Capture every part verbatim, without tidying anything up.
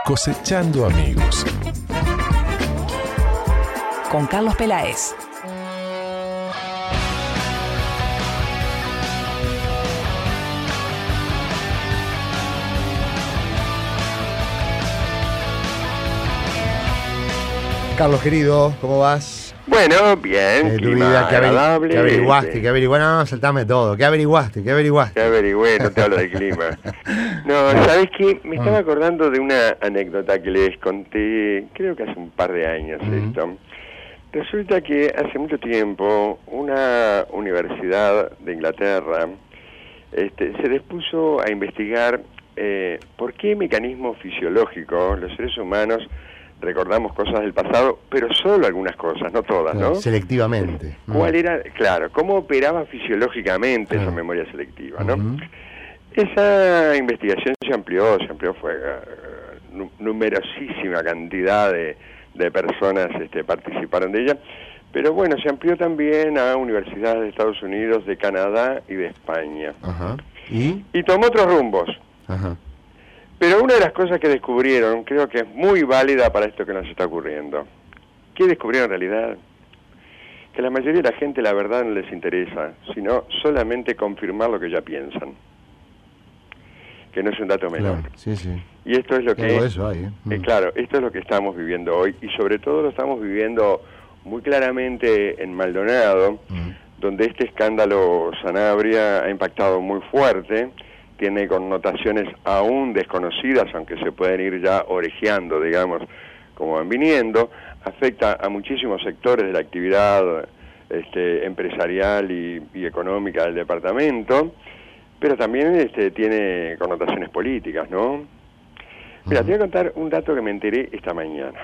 Cosechando amigos. Con Carlos Peláez. Carlos, querido, ¿cómo vas? Bueno, bien, Eh, tu clima vida, ¿qué, averi- agradable. qué averiguaste? este, ¿Qué averiguaste? No, no, saltame todo. ¿Qué averiguaste? ¿Qué averiguaste? ¿Qué averigüé? No te hablo del clima. No, ¿sabes qué? Me estaba acordando de una anécdota que les conté, creo que hace un par de años Mm. esto. Resulta que hace mucho tiempo una universidad de Inglaterra este, se dispuso a investigar eh, por qué mecanismo fisiológico los seres humanos recordamos cosas del pasado, pero solo algunas cosas, no todas, ¿no? Selectivamente. ¿Cuál Mm. era, claro, cómo operaba fisiológicamente Claro. esa memoria selectiva, ¿no? Ujú. Esa investigación se amplió, se amplió, fue uh, nu- numerosísima cantidad de, de personas este, participaron de ella, pero bueno, se amplió también a universidades de Estados Unidos, de Canadá y de España. Ajá. ¿Y? Y tomó otros rumbos. Ajá. Pero una de las cosas que descubrieron, creo que es muy válida para esto que nos está ocurriendo. ¿Qué descubrieron en realidad? Que la mayoría de la gente la verdad no les interesa, sino solamente confirmar lo que ya piensan. Que no es un dato menor. Claro, sí, sí. Y esto es lo Algo que... de eso hay, ¿eh? Mm. eh, claro, esto es lo que estamos viviendo hoy, y sobre todo lo estamos viviendo muy claramente en Maldonado, Mm. donde este escándalo Sanabria ha impactado muy fuerte, tiene connotaciones aún desconocidas, aunque se pueden ir ya orejeando, digamos, como van viniendo, afecta a muchísimos sectores de la actividad este, empresarial y, y económica del departamento, pero también este, tiene connotaciones políticas, ¿no? Mira, te voy a contar un dato que me enteré esta mañana.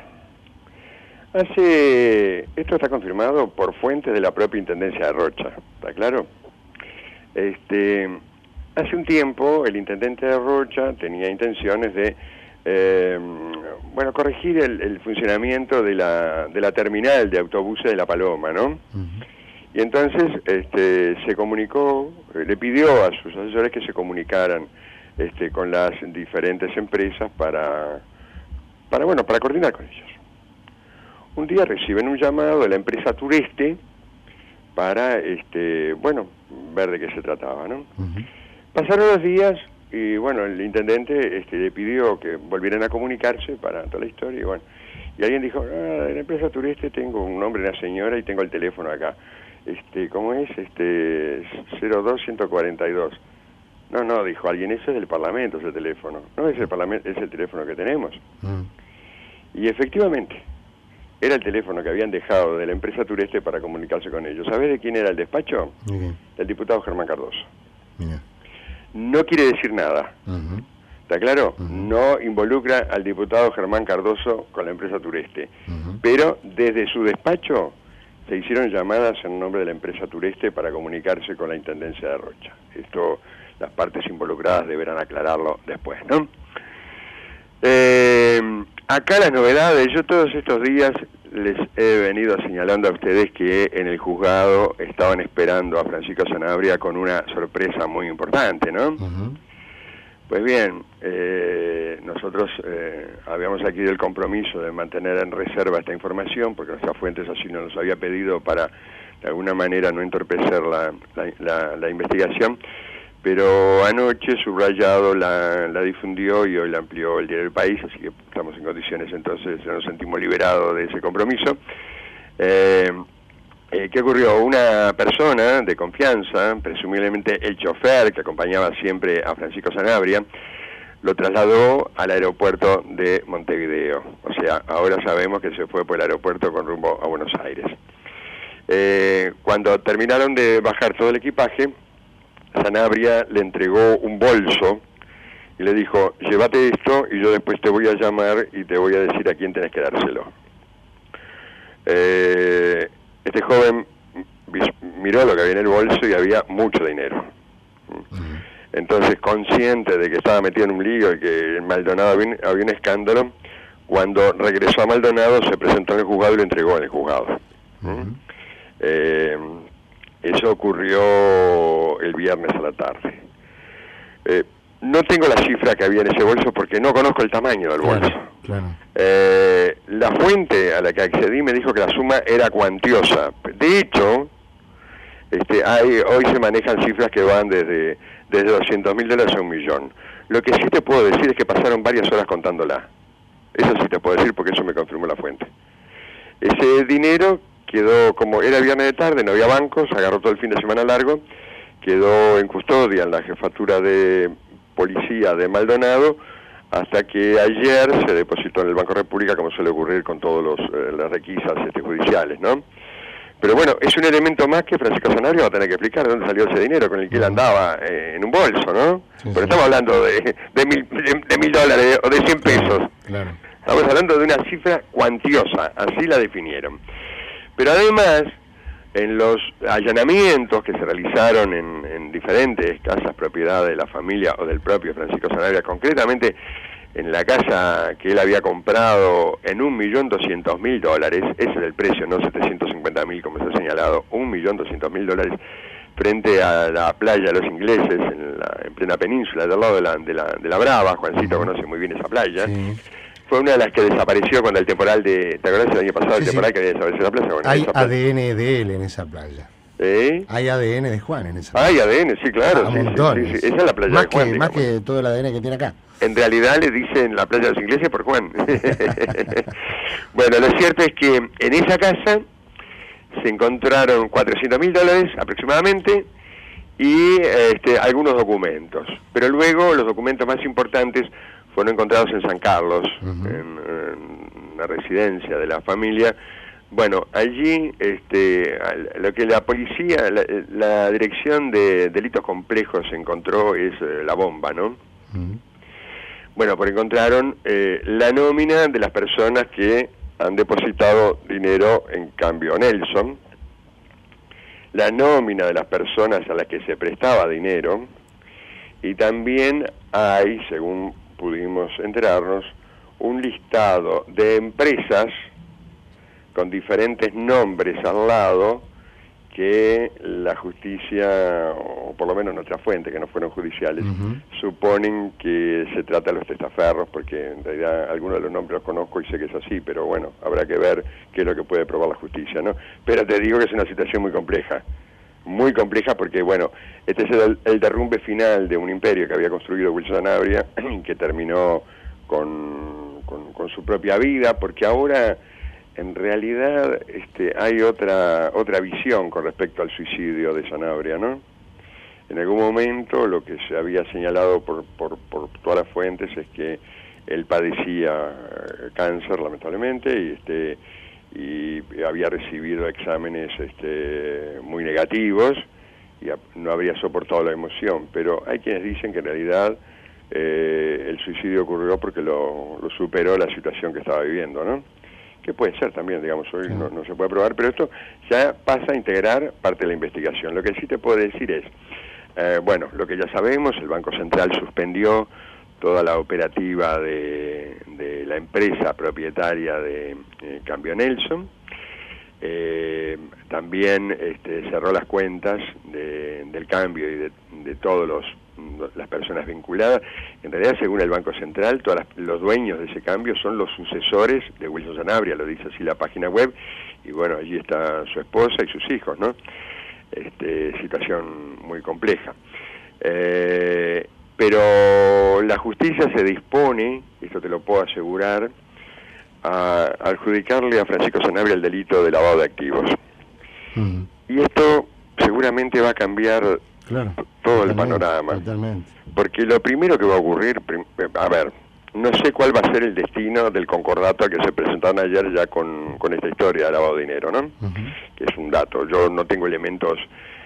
Hace, esto está confirmado por fuentes de la propia Intendencia de Rocha, ¿está claro? Este, hace un tiempo el intendente de Rocha tenía intenciones de, eh, bueno, corregir el, el funcionamiento de la, de la terminal de autobuses de La Paloma, ¿no? Ujú. Y entonces este, se comunicó, eh, le pidió a sus asesores que se comunicaran este, con las diferentes empresas para, para, bueno, para coordinar con ellos. Un día reciben un llamado de la empresa Tureste para, este, bueno, ver de qué se trataba, ¿no? Ujú. Pasaron los días y, bueno, el intendente este, le pidió que volvieran a comunicarse para toda la historia y, bueno, y alguien dijo, ah, de la empresa Tureste tengo un nombre de una señora y tengo el teléfono acá. Este, ¿cómo es? Este, cero dos uno cuatro dos. No, no, dijo alguien, ese es del Parlamento, ese teléfono. No, es el Parlamento, es el teléfono que tenemos. Mm. Y efectivamente, era el teléfono que habían dejado de la empresa Tureste para comunicarse con ellos. ¿Sabés de quién era el despacho? ¿Y qué? Del diputado Germán Cardoso. Mira. No quiere decir nada, Ujú. ¿está claro? Ujú. No involucra al diputado Germán Cardoso con la empresa Tureste. Ujú. Pero desde su despacho se hicieron llamadas en nombre de la empresa Tureste para comunicarse con la Intendencia de Rocha. Esto, las partes involucradas deberán aclararlo después, ¿no? Eh, acá las novedades, yo todos estos días les he venido señalando a ustedes que en el juzgado estaban esperando a Francisco Sanabria con una sorpresa muy importante, ¿no? Ujú. Pues bien, eh, nosotros eh, habíamos adquirido el compromiso de mantener en reserva esta información, porque nuestras fuentes así nos los había pedido para, de alguna manera, no entorpecer la, la, la, la investigación, pero anoche Subrayado la, la difundió y hoy la amplió el Diario del País, así que estamos en condiciones, entonces ya nos sentimos liberados de ese compromiso. Eh, Eh, ¿Qué ocurrió? Una persona de confianza, presumiblemente el chofer que acompañaba siempre a Francisco Sanabria, lo trasladó al aeropuerto de Montevideo. O sea, ahora sabemos que se fue por el aeropuerto con rumbo a Buenos Aires. Eh, cuando terminaron de bajar todo el equipaje, Sanabria le entregó un bolso y le dijo, llévate esto y yo después te voy a llamar y te voy a decir a quién tenés que dárselo. Eh... Este joven miró lo que había en el bolso y había mucho dinero. Entonces, consciente de que estaba metido en un lío y que en Maldonado había un, había un escándalo, cuando regresó a Maldonado se presentó en el juzgado y lo entregó en el juzgado. Uh-huh. eh, eso ocurrió el viernes a la tarde. Eh, no tengo la cifra que había en ese bolso porque no conozco el tamaño del bolso. Claro, claro. Eh, la fuente a la que accedí me dijo que la suma era cuantiosa. De hecho, este, hay, hoy se manejan cifras que van desde, desde doscientos mil dólares a un millón. Lo que sí te puedo decir es que pasaron varias horas contándola. Eso sí te puedo decir porque eso me confirmó la fuente. Ese dinero quedó, como era viernes de tarde, no había bancos, agarró todo el fin de semana largo, quedó en custodia en la jefatura de policía de Maldonado, hasta que ayer se depositó en el Banco República, como suele ocurrir con todas eh, las requisas este, judiciales, ¿no? Pero bueno, es un elemento más que Francisco Sanabria va a tener que explicar de dónde salió ese dinero con el que él andaba eh, en un bolso, ¿no? Sí, Pero sí. estamos hablando de, de, mil, de, de mil dólares o de cien pesos. Claro. Estamos hablando de una cifra cuantiosa, así la definieron. Pero además, en los allanamientos que se realizaron en, en diferentes casas propiedad de la familia o del propio Francisco Sanabria, concretamente en la casa que él había comprado en un millón doscientos mil dólares, ese es el precio, no setecientos cincuenta mil como se ha señalado, un millón doscientos mil dólares, frente a la playa de los ingleses, en, la, en plena península, del lado de la, de la, de la Brava. Juancito uh-huh. conoce muy bien esa playa. Sí. Fue una de las que desapareció cuando el temporal de... ¿Te acuerdas el año pasado? Sí, el temporal sí. que había desaparecido la playa. Bueno, hay playa. A D N de él en esa playa. ¿Eh? Hay A D N de Juan en esa playa. Hay A D N, sí, claro. Ah, sí, montones. Sí, sí. Esa es la playa más de Juan, que, Más que todo el A D N que tiene acá. En realidad le dicen la playa de los ingleses por Juan. Bueno, lo cierto es que en esa casa se encontraron cuatrocientos mil dólares aproximadamente y este, algunos documentos. Pero luego los documentos más importantes fueron encontrados en San Carlos, uh-huh. en, en la residencia de la familia. Bueno, allí este, lo que la policía, la, la Dirección de Delitos Complejos encontró es eh, la bomba, ¿no? Uh-huh. Bueno, pues encontraron eh, la nómina de las personas que han depositado dinero en Cambio Nelson, la nómina de las personas a las que se prestaba dinero, y también hay, según pudimos enterarnos, un listado de empresas con diferentes nombres al lado que la justicia, o por lo menos nuestra fuente, que no fueron judiciales, uh-huh. suponen que se trata de los testaferros, porque en realidad algunos de los nombres los conozco y sé que es así, pero bueno, habrá que ver qué es lo que puede probar la justicia, ¿no? Pero te digo que es una situación muy compleja, muy compleja porque, bueno, este es el, el derrumbe final de un imperio que había construido Wilson Sanabria, que terminó con, con, con su propia vida, porque ahora... En realidad este, hay otra otra visión con respecto al suicidio de Sanabria, ¿no? En algún momento lo que se había señalado por, por, por todas las fuentes es que él padecía cáncer, lamentablemente, y este y había recibido exámenes este, muy negativos y no habría soportado la emoción. Pero hay quienes dicen que en realidad eh, el suicidio ocurrió porque lo, lo superó la situación que estaba viviendo, ¿no? Que puede ser también, digamos, hoy no, no se puede probar, pero esto ya pasa a integrar parte de la investigación. Lo que sí te puedo decir es, eh, bueno, lo que ya sabemos, el Banco Central suspendió toda la operativa de, de la empresa propietaria de eh, Cambio Nelson, eh, también este, cerró las cuentas de, del cambio y de, de todos los las personas vinculadas. En realidad, según el Banco Central, todos los dueños de ese cambio son los sucesores de Wilson Sanabria, lo dice así la página web, y bueno, allí está su esposa y sus hijos, ¿no? Este, situación muy compleja. Eh, pero la justicia se dispone, esto te lo puedo asegurar, a adjudicarle a Francisco Sanabria el delito de lavado de activos. Uh-huh. Y esto seguramente va a cambiar Claro, todo el panorama. Totalmente. Porque lo primero que va a ocurrir, a ver, no sé cuál va a ser el destino del concordato que se presentaron ayer ya con, con esta historia de lavado de dinero, ¿no? Uh-huh. Que es un dato. Yo no tengo elementos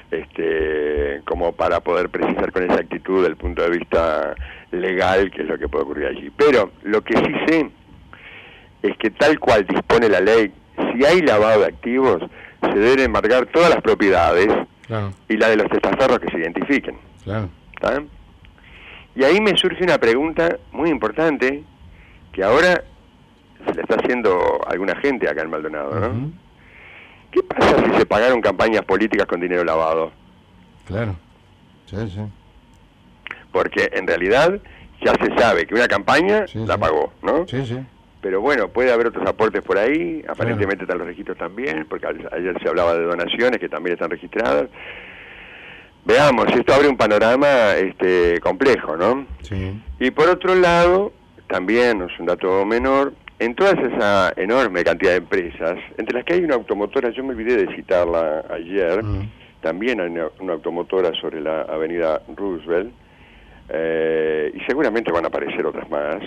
este, como para poder precisar con exactitud desde el punto de vista legal qué es lo que puede ocurrir allí. Pero lo que sí sé es que tal cual dispone la ley, si hay lavado de activos, se deben embargar todas las propiedades. Claro. Y la de los testaferros que se identifiquen. Claro. ¿Está? Y ahí me surge una pregunta muy importante que ahora se le está haciendo a alguna gente acá en Maldonado, ¿no? Uh-huh. ¿Qué pasa si se pagaron campañas políticas con dinero lavado? Claro. Sí, sí. porque en realidad ya se sabe que una campaña sí, la sí. pagó, ¿no? Sí, sí. Pero bueno, puede haber otros aportes por ahí, aparentemente están los registros también, porque ayer se hablaba de donaciones que también están registradas. Veamos, esto abre un panorama este, complejo, ¿no? Sí. Y por otro lado, también, no es un dato menor, en toda esa enorme cantidad de empresas, entre las que hay una automotora, yo me olvidé de citarla ayer, mm. también hay una, una automotora sobre la avenida Roosevelt, eh, y seguramente van a aparecer otras más.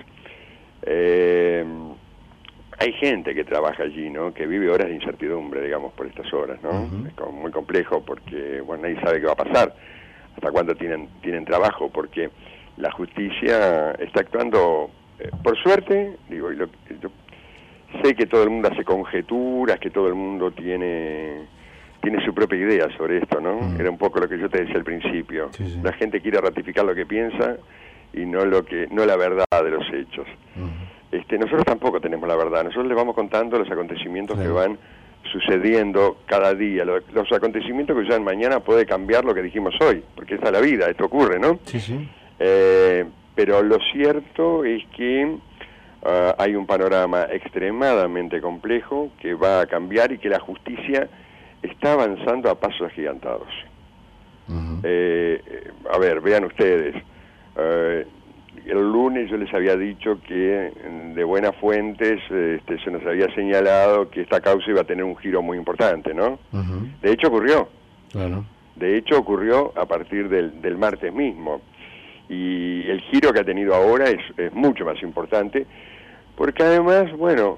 Eh, hay gente que trabaja allí, ¿no? Que vive horas de incertidumbre, digamos, por estas horas, ¿no? Uh-huh. Es como muy complejo porque, bueno, nadie sabe qué va a pasar, hasta cuándo tienen tienen trabajo, porque la justicia está actuando, eh, por suerte, digo, y lo, yo sé que todo el mundo hace conjeturas, que todo el mundo tiene tiene su propia idea sobre esto, ¿no? Uh-huh. Era un poco lo que yo te decía al principio. Sí, sí. La gente quiere ratificar lo que piensa y no lo que no la verdad de los hechos. Uh-huh. Este, nosotros tampoco tenemos la verdad, nosotros les vamos contando los acontecimientos sí. que van sucediendo cada día, los, los acontecimientos que ya mañana puede cambiar lo que dijimos hoy, porque esa es la vida, esto ocurre, ¿no? Sí, sí. Eh, pero lo cierto es que uh, hay un panorama extremadamente complejo que va a cambiar y que la justicia está avanzando a pasos agigantados. Uh-huh. eh, a ver, vean ustedes, uh, el lunes yo les había dicho que de buenas fuentes este, se nos había señalado que esta causa iba a tener un giro muy importante, ¿no? Uh-huh. De hecho ocurrió. Claro. De hecho ocurrió a partir del, del martes mismo. Y el giro que ha tenido ahora es, es mucho más importante, porque además, bueno,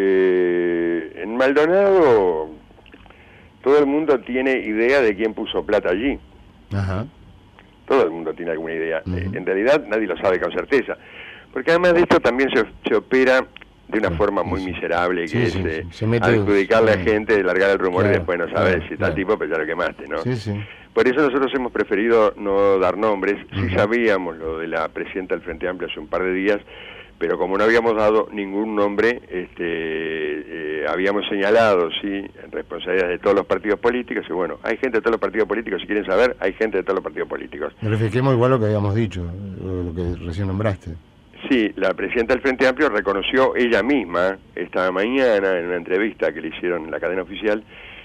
eh, en Maldonado todo el mundo tiene idea de quién puso plata allí. Ajá. Todo el mundo tiene alguna idea. Uh-huh. Eh, en realidad nadie lo sabe con certeza. Porque además de esto también se, se opera de una sí, forma muy sí. miserable, que sí, es sí, eh, adjudicarle sí. a gente, largar el rumor claro, y después no saber claro, si está claro. tipo, pues ya lo quemaste, ¿no? Sí, sí. Por eso nosotros hemos preferido no dar nombres. Uh-huh. Sí sabíamos lo de la presidenta del Frente Amplio hace un par de días, pero como no habíamos dado ningún nombre, este, eh, habíamos señalado, sí, responsabilidades de todos los partidos políticos, y bueno, hay gente de todos los partidos políticos, si quieren saber, hay gente de todos los partidos políticos. Verifiquemos igual lo que habíamos dicho, lo que recién nombraste. Sí, la presidenta del Frente Amplio reconoció ella misma, esta mañana, en una entrevista que le hicieron en la cadena oficial,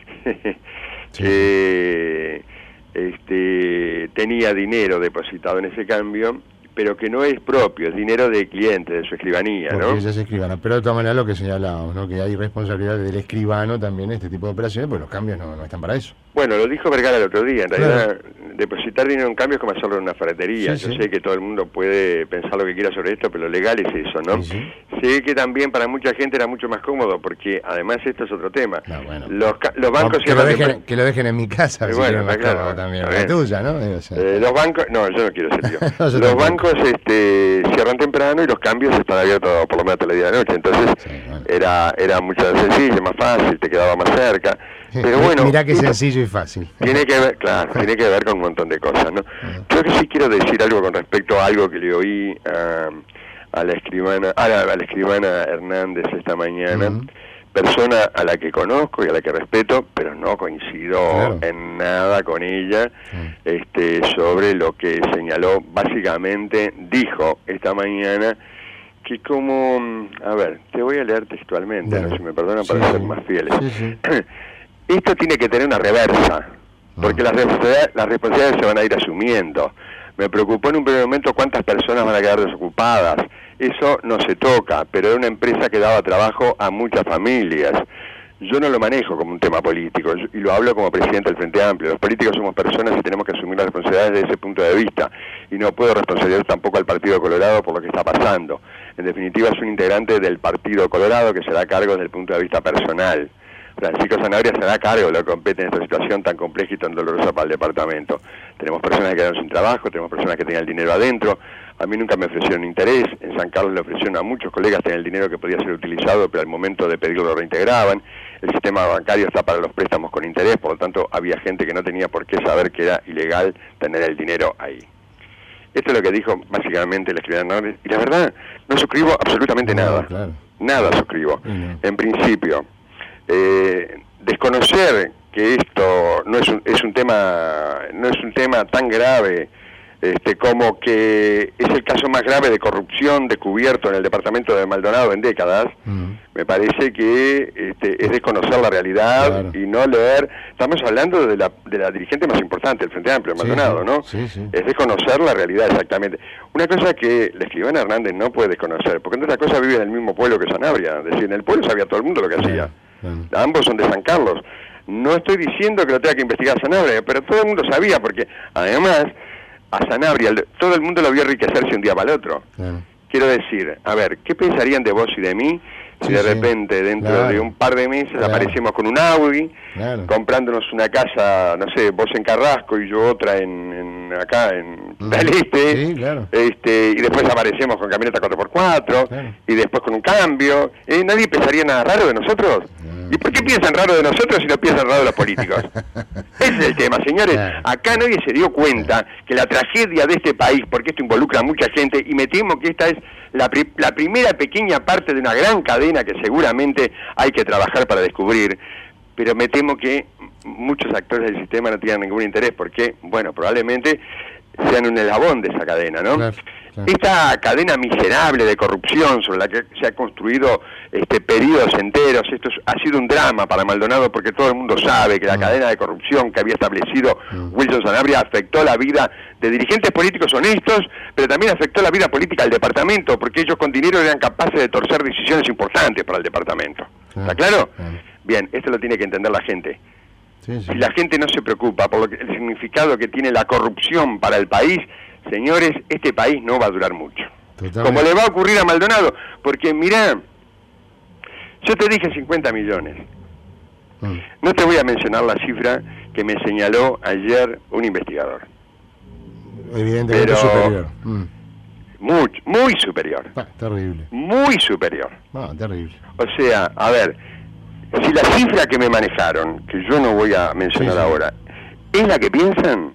sí. que este, tenía dinero depositado en ese cambio, pero que no es propio, es dinero de cliente, de su escribanía, porque ¿no? Ella es escribana, pero de todas maneras lo que señalábamos, ¿no? Que hay responsabilidad del escribano también en este tipo de operaciones, pues los cambios no, no están para eso. Bueno, lo dijo Vergara el otro día, en realidad claro. depositar dinero en cambio es como hacerlo en una ferretería. Sí, Yo sí. sé que todo el mundo puede pensar lo que quiera sobre esto, pero lo legal es eso, ¿no? Sí, sí. Sé que también para mucha gente era mucho más cómodo, porque además esto es otro tema. No, bueno. Los, los bancos... No, que, lo dejen, que lo dejen en mi casa, si bueno, más claro, también, la tuya, ¿no? O sea, eh, los bancos... No, yo no quiero ser yo. no, yo los tampoco. bancos este, cierran temprano y los cambios están abiertos por lo menos hasta la día de la noche, entonces sí, bueno. era, era mucho más sencillo, más fácil, te quedaba más cerca. Pero bueno, mirá que sencillo y fácil. Tiene que ver, claro, tiene que ver con un montón de cosas, ¿no? Yo que sí quiero decir algo con respecto a algo que le oí a, a la escribana, a la, a la escribana Hernández esta mañana, uh-huh. persona a la que conozco y a la que respeto, pero no coincido claro. en nada con ella, uh-huh. este, sobre lo que señaló, básicamente dijo esta mañana, que como, a ver, te voy a leer textualmente, bueno. no, si me perdonan para sí, ser más fieles. Sí, sí. Esto tiene que tener una reversa, porque las responsabilidades, las responsabilidades se van a ir asumiendo. Me preocupó en un primer momento cuántas personas van a quedar desocupadas. Eso no se toca, pero era una empresa que daba trabajo a muchas familias. Yo no lo manejo como un tema político, y lo hablo como presidente del Frente Amplio. Los políticos somos personas y tenemos que asumir las responsabilidades desde ese punto de vista, y no puedo responsabilizar tampoco al Partido Colorado por lo que está pasando. En definitiva, es un integrante del Partido Colorado que se da cargo desde el punto de vista personal. Francisco Zanabria se da cargo de lo que compete en esta situación tan compleja y tan dolorosa para el departamento. Tenemos personas que quedaron sin trabajo, tenemos personas que tenían el dinero adentro. A mí nunca me ofrecieron interés, en San Carlos le ofrecieron a muchos colegas tener el dinero que podía ser utilizado, pero al momento de pedirlo lo reintegraban. El sistema bancario está para los préstamos con interés, por lo tanto había gente que no tenía por qué saber que era ilegal tener el dinero ahí. Esto es lo que dijo básicamente la escribana Hernández, y la verdad, no suscribo absolutamente no, nada. Claro. Nada suscribo. No. En principio, eh, desconocer que esto no es un, es un tema no es un tema tan grave este, como que es el caso más grave de corrupción descubierto en el departamento de Maldonado en décadas, mm. me parece que este, es desconocer la realidad, claro, y no leer. Estamos hablando de la, de la dirigente más importante del Frente Amplio, Maldonado, sí, ¿no? Sí, sí. Es desconocer la realidad, exactamente. Una cosa que la escribana Hernández no puede desconocer, porque entre otras cosas vive en el mismo pueblo que Sanabria, es decir, en el pueblo sabía todo el mundo lo que hacía. Claro. Ambos son de San Carlos. No estoy diciendo que lo tenga que investigar Sanabria, pero todo el mundo sabía, porque además a Sanabria todo el mundo lo vio enriquecerse un día para el otro. Claro. Quiero decir, a ver, ¿qué pensarían de vos y de mí si sí, de repente, sí, dentro claro, de un par de meses, claro, aparecemos con un Audi, claro, comprándonos una casa, no sé, vos en Carrasco y yo otra en, en acá en mm. del Este, sí, claro, este, y después aparecemos con camioneta cuatro por cuatro, claro, y después con un cambio? ¿Eh? ¿Nadie pensaría nada raro de nosotros? No, ¿y por qué piensan raro de nosotros si no piensan raro de los políticos? Ese es el tema, señores. Claro. Acá nadie se dio cuenta, claro, que la tragedia de este país, porque esto involucra a mucha gente, y me temo que esta es la, pri la primera pequeña parte de una gran cadena que seguramente hay que trabajar para descubrir, pero me temo que muchos actores del sistema no tienen ningún interés, porque, bueno, probablemente sean un eslabón de esa cadena, ¿no? Claro, claro. Esta cadena miserable de corrupción sobre la que se ha construido este periodos enteros, esto es, ha sido un drama para Maldonado, porque todo el mundo sabe que la mm. cadena de corrupción que había establecido mm. Wilson Sanabria afectó la vida de dirigentes políticos honestos, pero también afectó la vida política del departamento, porque ellos con dinero eran capaces de torcer decisiones importantes para el departamento. ¿Está claro? claro? Bien, esto lo tiene que entender la gente. Sí, sí. Si la gente no se preocupa por lo que, el significado que tiene la corrupción para el país, señores, este país no va a durar mucho. Totalmente. Como le va a ocurrir a Maldonado, porque mirá, yo te dije cincuenta millones. Mm. No te voy a mencionar la cifra que me señaló ayer un investigador. Evidentemente pero superior. Mm. Muy, muy superior. Ah, terrible. Muy superior. Ah, terrible. O sea, a ver, si la cifra que me manejaron, que yo no voy a mencionar sí, sí. ahora, es la que piensan,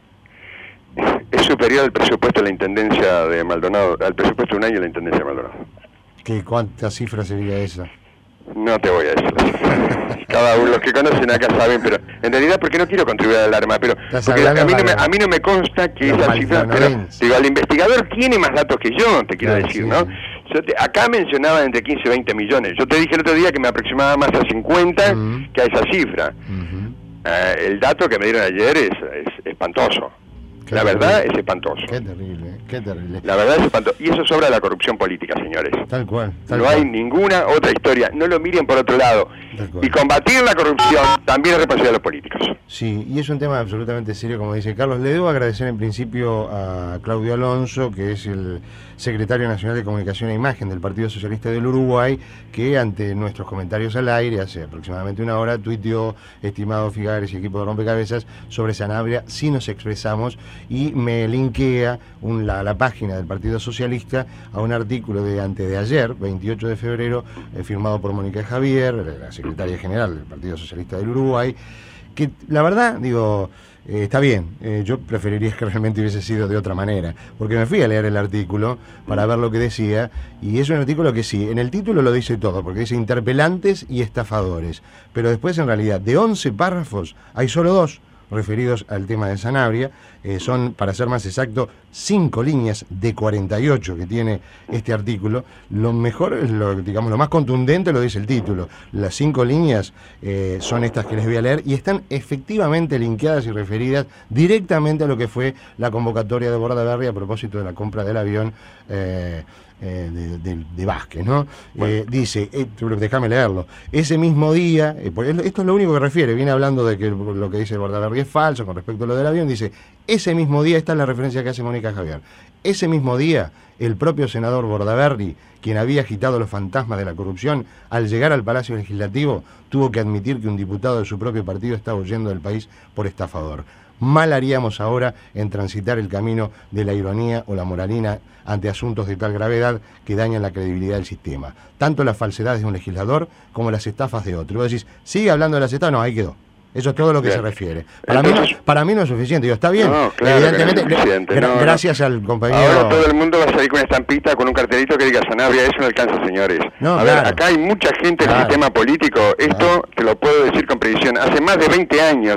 es superior al presupuesto de la Intendencia de Maldonado, al presupuesto de un año de la Intendencia de Maldonado. ¿Qué, ¿Cuánta cifra sería esa? No te voy a decir. Cada uno, los que conocen acá saben, pero en realidad porque no quiero contribuir al alarma, pero porque a mí, no me, a mí no me consta que esa cifra, pero digo, el investigador tiene más datos que yo, te quiero claro, decir, sí, ¿no? Sí. Yo te, acá mencionaba entre quince y veinte millones. Yo te dije el otro día que me aproximaba más a cincuenta uh-huh. que a esa cifra. Uh-huh. eh, el dato que me dieron ayer es, es espantoso. Qué la verdad terrible. Es espantoso. Qué terrible, qué terrible. La verdad es espantoso. Y eso sobra la corrupción política, señores. Tal cual. Tal no cual. hay ninguna otra historia. No lo miren por otro lado. Y combatir la corrupción también es responsabilidad de los políticos. Sí, y es un tema absolutamente serio, como dice Carlos. Le debo agradecer en principio a Claudio Alonso, que es el secretario nacional de Comunicación e Imagen del Partido Socialista del Uruguay, que ante nuestros comentarios al aire, hace aproximadamente una hora, tuiteó, estimado Figares y equipo de Rompecabezas, sobre Sanabria, sí nos expresamos, y me linkea un, la, la página del Partido Socialista a un artículo de antes de ayer, veintiocho de febrero, eh, firmado por Mónica Javier, la secretaria general del Partido Socialista del Uruguay, que la verdad, digo, eh, está bien, eh, yo preferiría que realmente hubiese sido de otra manera, porque me fui a leer el artículo para ver lo que decía, y es un artículo que sí, en el título lo dice todo, porque dice interpelantes y estafadores, pero después en realidad de once párrafos hay solo dos referidos al tema de Sanabria, eh, son, para ser más exacto, cinco líneas de cuarenta y ocho que tiene este artículo. Lo mejor, lo, digamos, lo más contundente lo dice el título. Las cinco líneas eh, son estas que les voy a leer y están efectivamente linkeadas y referidas directamente a lo que fue la convocatoria de Bordaberry a propósito de la compra del avión eh, Eh, de, de, de Vázquez, ¿no? Bueno. Eh, dice, eh, déjame leerlo, ese mismo día, eh, esto es lo único que refiere, viene hablando de que lo que dice Bordaberry es falso con respecto a lo del avión, dice, ese mismo día, esta es la referencia que hace Mónica Javier, ese mismo día, el propio senador Bordaberry, quien había agitado los fantasmas de la corrupción, al llegar al Palacio Legislativo, tuvo que admitir que un diputado de su propio partido estaba huyendo del país por estafador. Mal haríamos ahora en transitar el camino de la ironía o la moralina ante asuntos de tal gravedad que dañan la credibilidad del sistema. Tanto las falsedades de un legislador como las estafas de otro. Y vos decís, sigue hablando de las estafas, no, ahí quedó. Eso es todo lo que bien. Se refiere. Para, Entonces, mí no, para mí no es suficiente. Digo, está bien. No, claro evidentemente, no es suficiente. Gra no, gracias no. al compañero. Ahora todo el mundo va a salir con una estampita, con un cartelito que diga Sanabria. Eso no alcanza, señores. No, a claro. ver, acá hay mucha gente claro. del sistema político. Esto claro. te lo puedo decir con precisión. Hace más de veinte años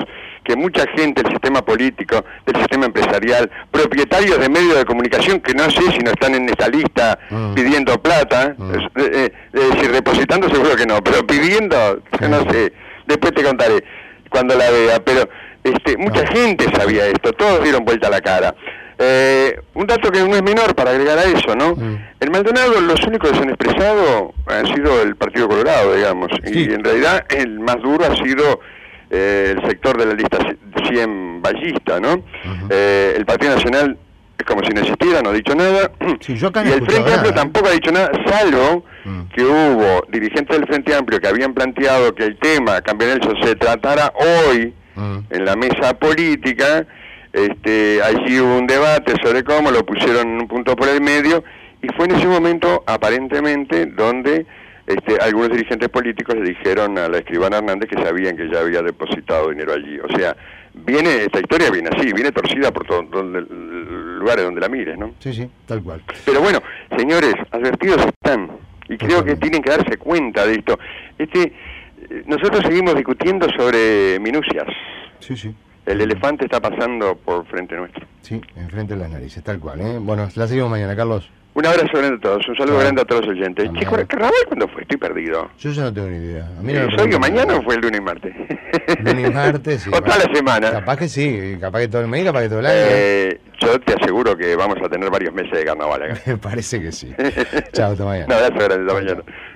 que mucha gente del sistema político, del sistema empresarial, propietarios de medios de comunicación que no sé si no están en esta lista mm. pidiendo plata, mm. eh, eh, es decir, depositando seguro que no, pero pidiendo, sí. no sé, después te contaré cuando la vea, pero este, mucha no. gente sabía esto, todos dieron vuelta a la cara. Eh, un dato que no es menor para agregar a eso, ¿no? Mm. En Maldonado los únicos que se han expresado han sido el Partido Colorado, digamos, sí. y en realidad el más duro ha sido eh, el sector de la lista cien ballista, ¿no? Uh-huh. eh, el Partido Nacional es como si no existiera, no ha dicho nada, sí, yo y el Frente Amplio tampoco ha dicho nada, salvo mm. que hubo dirigentes del Frente Amplio que habían planteado que el tema Cambianelso se tratara hoy mm. en la mesa política. Este, allí hubo un debate sobre cómo, lo pusieron un punto por el medio, y fue en ese momento, aparentemente, donde este, algunos dirigentes políticos le dijeron a la escribana Hernández que sabían que ya había depositado dinero allí. O sea, viene esta historia viene así, viene torcida por todos los lugares donde la mires, ¿no? Sí, sí, tal cual. Pero bueno, señores, advertidos están, y creo que tienen que darse cuenta de esto. Este, nosotros seguimos discutiendo sobre minucias. Sí, sí. El elefante está pasando por frente nuestro. Sí, enfrente de las narices, tal cual, ¿eh? Bueno, la seguimos mañana, Carlos. Un abrazo grande a todos, un saludo grande a todos los oyentes. Che, ¿Carnaval cuándo fue? Estoy perdido. Yo ya no tengo ni idea. A mí no me ¿Soy yo mañana o fue el lunes y martes? Lunes y martes, sí. O toda la semana. Capaz que sí, capaz que todo el mes, capaz que todo el año. Eh, yo te aseguro que vamos a tener varios meses de carnaval acá. Me parece que sí. Chao, hasta mañana. Un abrazo grande, hasta mañana.